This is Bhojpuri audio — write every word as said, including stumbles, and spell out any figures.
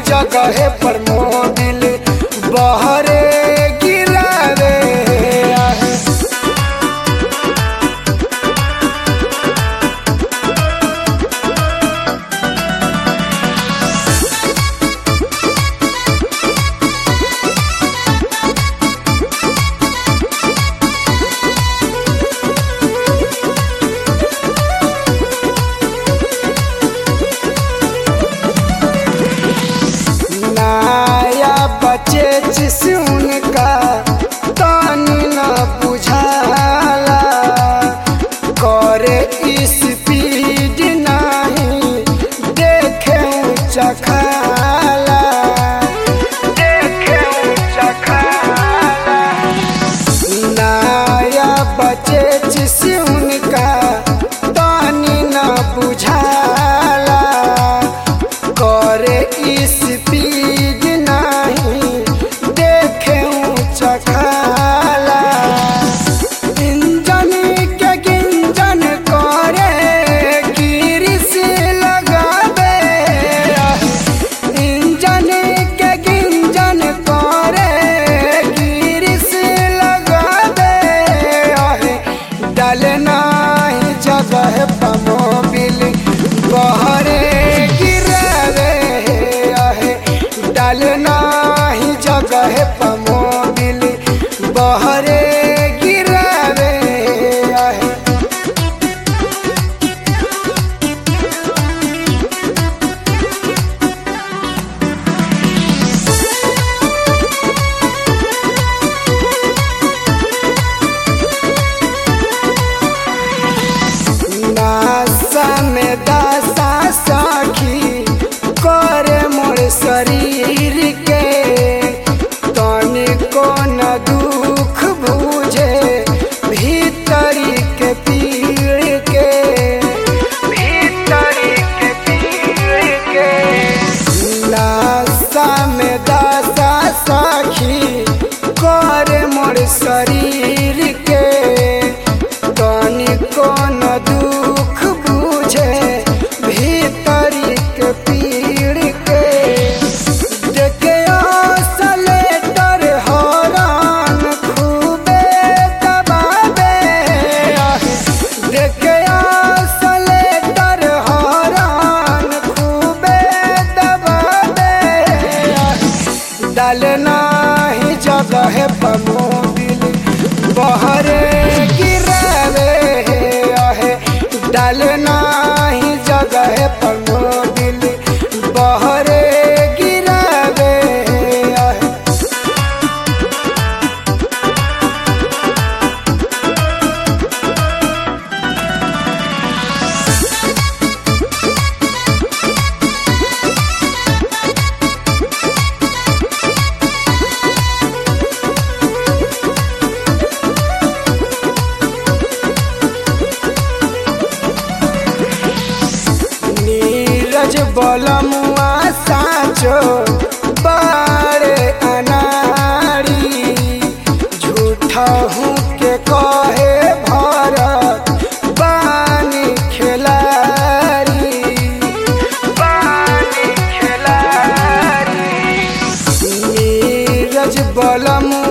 जगह पर मोबिल बहरे गिरावे आहे। बचे जिसे उनका तानी न बुझाला करे स्पीड नहीं देखे चखाला देखे चखाला नया बचे जिसे उनका तानी न बुझाला करे स्पीड चखाला इंजन के गिंजन करे गिरिस लगावे इंजन के गिंजन करे गिरिस लगावे डालना ही जगह पर मोबिल बहरे गिरावे डालना ही जगह पर मोबिल बहरे गिरावे आहे। नासा में दासा साखी करे मोर शरीर के तनिको न दुख बुझे भीतरी के पीड़ के भीतरी के पीड़ के नासा में दासा साखी करे मोर शरीर के तनिको न दुख बुझे भीतरी के पीड़ के देखे सलेटर हरान खूबे दबावे देखे सलेटर हरान खूबे दबावे डालना ही जगह पर मोबिल बहरे गिरावे आहे डालना ही जगह पर मोबिल बहरे गिरावे आहे। नीरज बलमुआ साचो बारे अनारी झूठा हूँ के कहे भरत बानी खिलारी बानी खिलारी नीरज बलमुआ